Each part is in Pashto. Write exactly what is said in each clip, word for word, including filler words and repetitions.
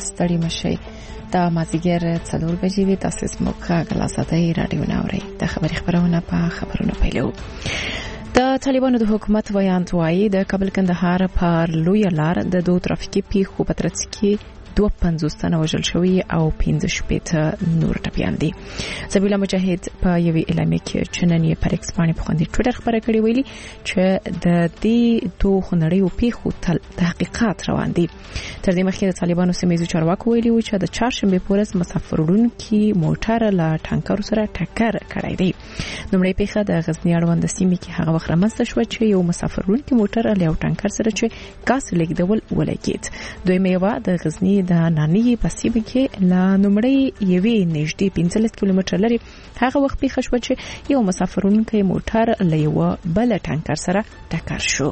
ستړي مشي. دا مازیګر څلور بجې وي. تاسو زموږ غلاساتي رادیو ناوري. د خبري خبرونه په خبرونه پیلو. د طالبانو د حکومت ویاند وایي د کابل کندهار پر لوی لار د دوه ترافیکي پیښو په ترڅ کې دوه پنځوس تنه وژل شوي او پنځه شپېته نور ټپیان دي. زبیلا مجاهد په یوې اعلامیه کې چې نن یې پر ایکس باندې په خوندي ټویټر خبره کړې ویلي چې د دې دوه خونړیو پیښو تحقیقات روان دي. تر دې مخکې د طالبانو سیمه ییزو چارواکو ویلي و چې د چهارشنبه په ورځ مسافر وړونکي موټر له ټانکر سره ټکر کړی دی. لومړی پیښه د غزنی اړوند سیمه کې هغه وخت رامنځته شوه چې یو مسافر وړونکي موټر له یو ټانکر سره چې ګاز لیږدول ولګېد. دویمه یوه د غزنی د نانی په سیمه کې لا نومړی یوې نږدې پنځلس کیلومتره لري هغه وخت پیښه شوه چې یو مسافر وړونکی موټر له یو بل ټانکر سره ټکر شو.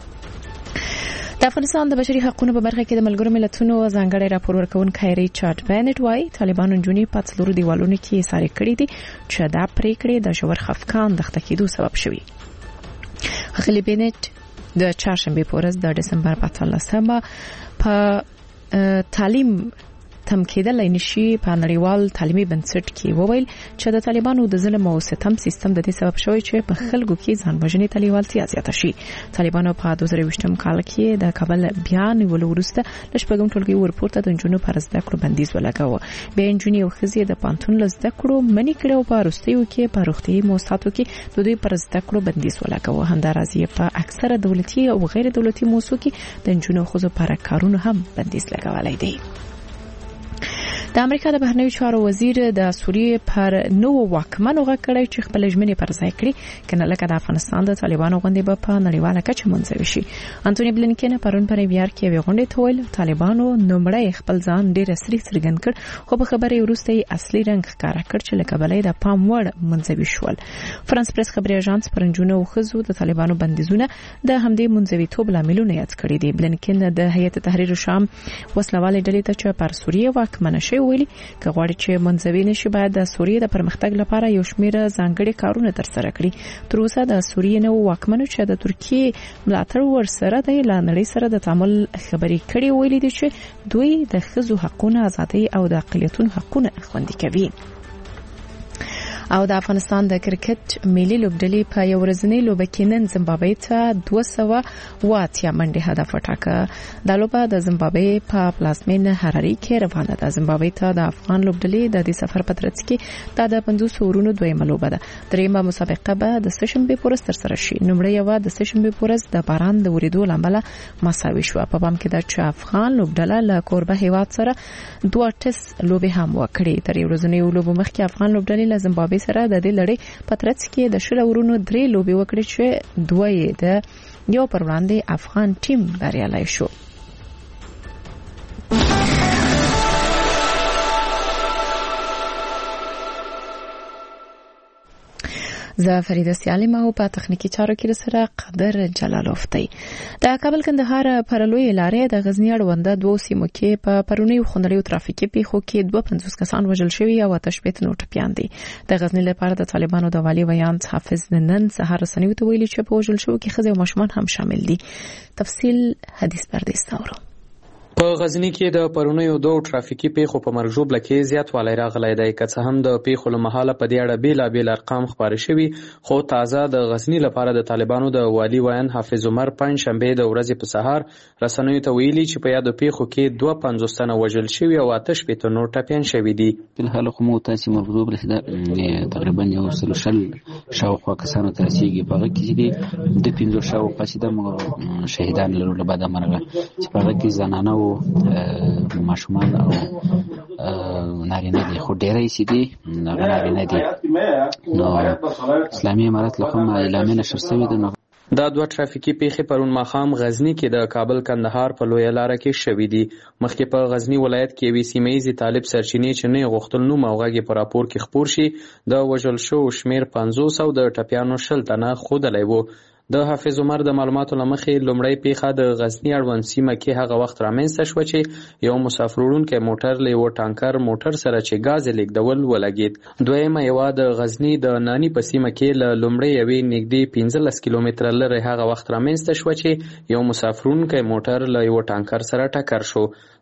د افغانستان د بشري حقوقو په برخه کې د ملګرو ملتونو ځانګړی راپور ورکونکی ریچارډ بینټ وايي طالبانو جونی په څلورو دیوالونو کې ساري کړې دي چې دا پریکړې د ژور خفقان د ختکېدو سبب شوي. خلی بینټ د چهارشنبه په ورځ د دسمبر په اتلسمه په تعلیم تم کېدل نشي په نړیوال تعلیمي بنسټ کې وویل چې د طالبانو د ظلم او ستم سیستم د دې سبب شوی چې په خلکو کې ځان وژنې تلیوالتیا زیاته شي. طالبانو په دوه زره ویشتم کال کې د کابل بیان ولورسته لشپږم ټولګي ورپورته د جنونو پر زده کړو بندیز ولګاوه. بیا جنونی او خزي د پانتون لزده کړو منی کړو په روستیو کې په روغتي موسساتو کې د دوی پر زده کړو بندیز ولګاوه. همدارازي په اکثره دولتي او غیر دولتي موسسو کې د جنونو خزو پر کارونو هم بندیز لګولای دی. د امریکا د بهرنیو چارو وزیر د سوریې پر نو واکمنو غکړی چې خپل ژمنې پر ځای کړي کنه لکه د افغانستان د طالبانو غونډې په نړیواله کچه منځوي شي. انټونی بلینکن پرون پر ویار کې وی غونډې ته ویل طالبانو نومړی خپل ځان ډېر سری څرګند کړ خو په خبرې وروسته یې اصلي رنګ ښکارا کړ چې لکه بلې د پام وړ منځوي شول. فرانس پریس خبري اژانس پرنجونه او خزو د طالبانو بندیزونه د همدې منځوي توب لاملونه یاد کړی دي. بلینکن د هیئت تحریر شام وسلواله ډلې ته چې پر سوریې واکمنه شي ویلي که غواړي چې منځوي نشي باید د سوریې د پرمختګ لپاره یو شمېر ځانګړي کارونه ترسره کړي. تر اوسه د سوریې نو واکمنو چې د ترکیې ملاتړ ورسره د اعلانړي سره د تعامل خبري کړي ویلي دي چې دوی د ښځو حقوقونه ازادي او د اقلیتونو حقوقونه خوندي کوي. او د افغانستان د کرکټ ملي لوبډلې په یو ورځنۍ لوبه کې نن زیمبابوې ته دوه سوه اووه اتیا منډې هدف وټاکه. دا لوبه د زیمبابوې په پلازمینه هراري کې روانه ده. زیمبابوې ته د افغان لوبډلې د دې سفر په ترڅ کې د پنځوس ورونو دویمه لوبه ده. دریمه مسابقه به د سشنبه په ورځ ترسره شي. نومړی یو د سشنبه په ورځ د باران د ورېدو لامل مساوي شو. په پام کې د افغان لوبډله له کوربه هیواد سره دوه ټس لوبې هم وکړې. تر یو ورځنۍ لوبه مخکې افغان لوبډلې له زیمبابوې سره د دې لړۍ په ترڅ کې د شل ورونو درې لوبې وکړې چې دوه یې د یو پر وړاندې افغان ټیم بریالی شو. زه فریده سیالم او په تخنیکی چارو کې سره قدر جلالوف دی. د کابل کندهار پر لوی لارې د غزنی اړوند دوه سیمو کې په پرونی خونړیو ترافیکي پیښو کې دوه پنځوس کسان وژل شوي او اته شپېته نور ټپیان دي. د غزنی لپاره د طالبانو د والي ویاند حافظ نن سهار رسنیو ته ویلي چې په وژل شوو کې ښځې او ماشومان هم شامل دي. تفصیل حدیث پردیس تاورو. په غزنی کې د پرونیو دوه ترافیکي پیښو په مرګ ژوبله کې زیاتوالی راغلی دی. که څه هم د پیښو له مهاله په دې اړه بېلابېل ارقام خپاره شوي خو تازه د غزنی لپاره د طالبانو د والي ویاند حافظ عمر پنجشنبې د ورځې په سهار رسنیو ته ویلي چې په یادو پیښو کې دوه پنځوس تنه وژل شوي او اته شپېته نور ټپیان شوي دي. فلحال خو مو تاسې مرګ ژوبله چې تقریبا یو سل شل شاوخوا کسانو ته رسېږي. په هغه کې چې دي د پنځوس شاوخوا چې د شهیدان لرو له بعده مرګه چې په هغه کې زنانه و ماشومان او نارینه دي خو ډېری چې دي هغه نارینه دي. نو اسلامي امارت له کومه اعلامیه نشر شوې ده. دا دوه ترافیکي پیښې پرون ماښام غزنی کې د کابل کندهار په لویه لاره کې شوې دي. مخکې په غزنی ولایت کې یوې سیمه ییزې طالب سرچینې چې نه غوښتل نوم او غږ په راپور کې خپور شي د وژل شوو شمېر پنځوس او د ټپیانو شل تنه ښودلی و. د حافظ عمر د معلوماتو له مخې لومړی پیښه د غزنی اړوند سیمه کې هغه وخت رامنځته شوه چې یو مسافر وړونکی موټر له یوه ټانکر موټر سره چې ګاز یې لیږدول ولګېد. دویمه یوه د غزنی د نانی په سیمه کې له لومړۍ یوې نږدې پنځلس کیلومتره لرې هغه وخت رامنځته شوه چې یو مسافر وړونکی موټر له یوه ټانکر سره ټکر شو.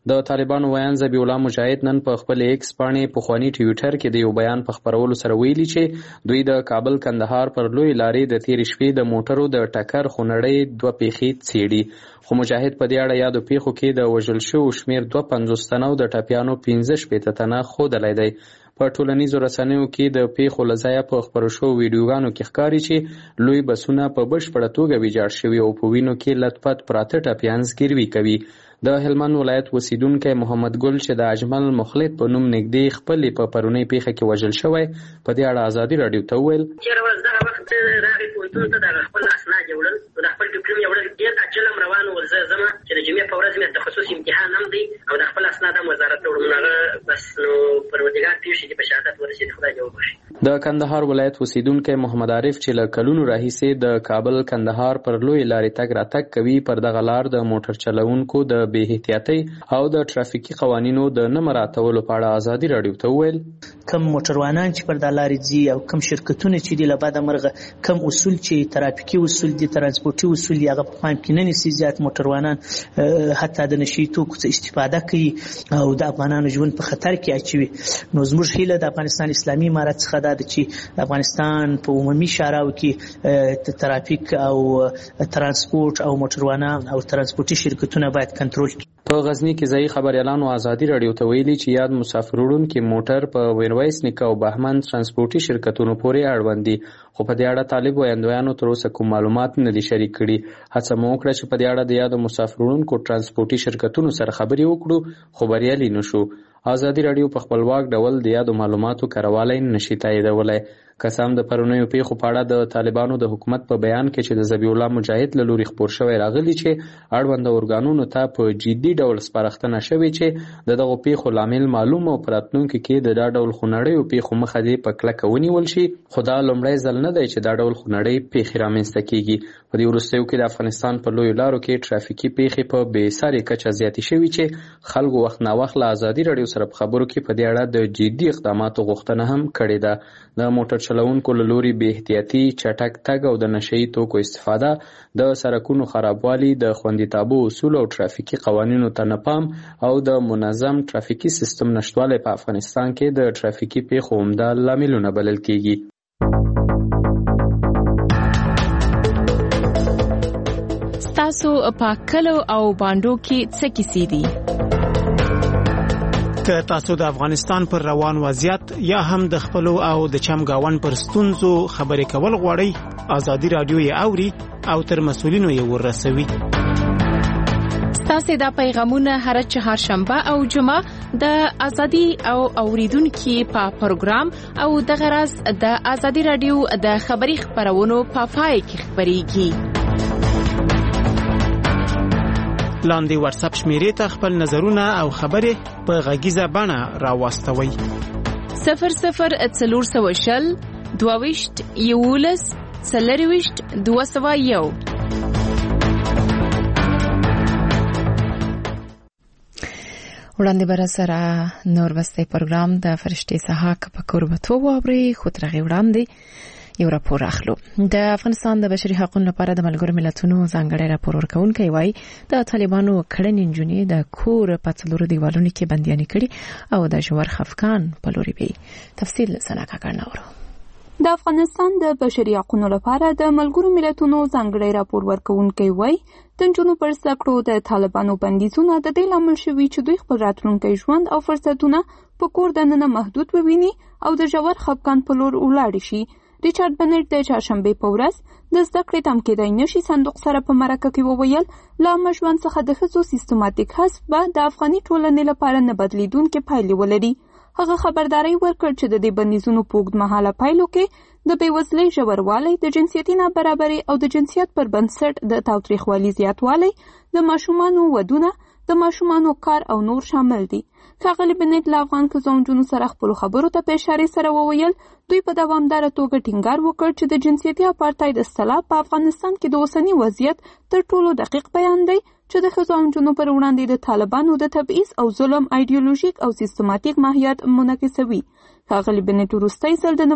د طالبانو ویان ذبیح الله مجاهد نن په خپل ایکس باندې پخوانی ټویټر کې د یو بیان په خپرولو سره ویلي چې دوی د کابل کندهار پر لوی لارې د تېرې شپې د موټرو د ټکر خونړۍ دوه پیښې څېړي، خو مجاهد په دې اړه یادو پیښو کې د وژل شوو شمېر دوه پنځوس تنه او د ټپیانو پنځه شپېته تنه ښودلی دی. په ټولنیزو رسنیو کې د پیښو له ځایه په خپرو شوو ویډیوګانو کې ښکاري چې لوی بسونه په بشپړه توګه ویجاړ شوي او په وینو کې لتپت پراته ټپیان زګیروي کوي. د هلمند ولایت اوسیدونکی محمد ګل چې د اجمل مخلص په نوم نږدې خپلې په پرونۍ پیښه کې وژل شوی، په دې اړه ازادي راډیو ته وویل چېرې ورځ دغه وخت راغی پوهنتون ته د خپل اسناد یې وړل، د خپل ډیپلوم یې وړل، ډېر عجل هم روان و. زه ځمه چې د جمعې په ورځ مې تخصص امتحان هم دی او د خپل اسناد هم وزارت ته وړم. هغه بس نو پروردګار پېښې دې په شهادت ورسېد، خدای دې وبخښي. د کندهار ولایت اوسیدونکی محمد عارف چې له کلونو راهیسې د کابل کندهار پر لوی لارې تګ راتګ کوي، پر دغه لار د موټر چلوونکو د بې احتیاطۍ او د ترافیکي قوانینو د نه مراعاتولو په اړه ازادي راډیو ته وویل کم موټروانان چې پر دا لارې ځي او کم شرکتونه چې دي له بده مرغه کم اصول چې ترافیکي اصول دي، ترانسپورتي اصول دي، هغه په پام کې نه نیسي. زیات موټروانان حتی د نشي توکو څخه استفاده کوي او د افغانانو ژوند په خطر کې اچوي. نو زموږ هیله د افغانستان اسلامي امارت څخه دا ده چې د افغانستان په عمومي شاراو کې ترافیک او ترانسپورت او موټروانان او ترانسپورتي شرکتونه باید کنټرول کړي. په غزني کې ځایي خبریالانو ازادي راډیو ته ویلي چې یاد مسافر وړونکي موټر په ویرویس نیکه او بهمن ترانسپورتي شرکتونو پورې اړوند دي، خو په دې اړه طالب ویاندویانو تر اوسه کوم معلومات نه دي شریک کړي. هڅه مو وکړه چې په دې اړه د یادو مسافر وړونکو ترانسپورتي شرکتونو سره خبرې وکړو، خو بریالي نشو. ازادي راډیو په خپلواک ډول د یادو معلوماتو کاروالی نشي تاییدولی. که څه هم د پرونیو پیښو په اړه د طالبانو د حکومت په بیان کې چې د ذبیح الله مجاهد له لوري خپور شوی راغلی چې اړونده ارګانونو ته په جدي ډول سپارښتنه شوې چې د دغو پیښو لامل معلوم او په راتلونکي کې د دا ډول خونړیو پیښو مخه دې په کلکه ونیول شي، خو دا لومړی ځل نه دی چې دا ډول خونړۍ پیښې رامنځته کیږي. په دې وروستیو کې د افغانستان په لویو لارو کې ټرافیکي پیښې په بې ساري کچه زیاتې شوي چې خلکو وخت ناوخت له ازادي راډیو سره په خبرو کې په دې اړه د جدي اقداماتو غوښتنه هم کړې ده. د موټر چلوونکو له لوري بې احتیاطي، چټک تګ او د نشهیي توکو استفاده، د سړکونو خرابوالي، د خوندیتابه اصولو او ټرافیکي قوانینو ته نه پام او د منظم ټرافیکي سیستم نشتوالی په افغانستان کې د ټرافیکي پیښو عمده لاملونه بلل کیږي. ستاسو په کلو او بانډو کې څه کیسې دي؟ که تاسو د افغانستان پر روان وضعیت یا هم د خپلو او د چمګاون پر ستونزو خبرې کول غواړئ، ازادي راډیو یې اوري او تر مسؤلینو یې ورسوي. ستاسو دا پیغامونه هر چهارشنبه او جمعه د ازادي او اوریدونکو په پروګرام او د غرض د ازادي راډیو د خبري خبرونو په پای کې خبريږي. لاندې واتس اپ شمیرې ته خپل نظرونه او خبرې په غږیزه بڼه راوستوئ. صفر صفر څلور سوه شل دوه ویشت یولس څلور ویشت دوه سوه یو. وړاندې بر سره نور وسته پروګرام د فرشتي سحاق په قربتو ووري خو ترغه وړاندې یو راپور اخلو. د افغانستان د بشري حقوقو لپاره د ملګرو ملتونو ځانګړی راپور ورکونکی وایي د طالبانو کړنې نجونې د کور په څلورو دیوالونو کې بندیانې کړي او د ژور خفقان په لوري بي. تفصیل سناکا کارناورو. د افغانستان د بشري حقوقو لپاره د ملګرو ملتونو ځانګړی راپور ورکونکی وایي د نجونو پر زده کړو د طالبانو بندیزونه د دې لامل شوي چې دوی خپل راتلونکی ژوند او فرصتونه په کور دننه محدود وویني او د ژور خفقان په لور ولاړ شي. ریچارډ بنټ د چهارشنبې په ورځ د زده کړې تم کېدای نشي صندوق سره په مرکه کې وویل له عامه ژوند څخه د ښځو سیستماتیک حذف به د افغاني ټولنې لپاره نه بدلیدونکې پایلې ولري. هغه خبرداري ورکړ چې د دې بندیزونو په اوږدمهاله پایلو کې د بېوزلۍ ژوروالی، د جنسیتي نابرابرۍ او د جنسیت پر بنسټ د تاوتریخوالي زیاتوالی، د ماشومانو ودونه، د ماشومانو کار او نور شامل دي. ښاغلي بنټ له افغان ښځو او نجونو سره خپلو خبرو ته په اشارې سره وویل دوی په دوامداره توګه ټینګار وکړ چې د جنسیتي اپارټاید اصطلاح په افغانستان کې د اوسني وضعیت تر ټولو دقیق بیان دی چې د ښځو او نجونو پر وړاندې د طالبانو د تبعیض او ظلم ایډیولوژیک او سیستماتیک ماهیت منعکسوي. ښاغلي بنټ وروستی ځل د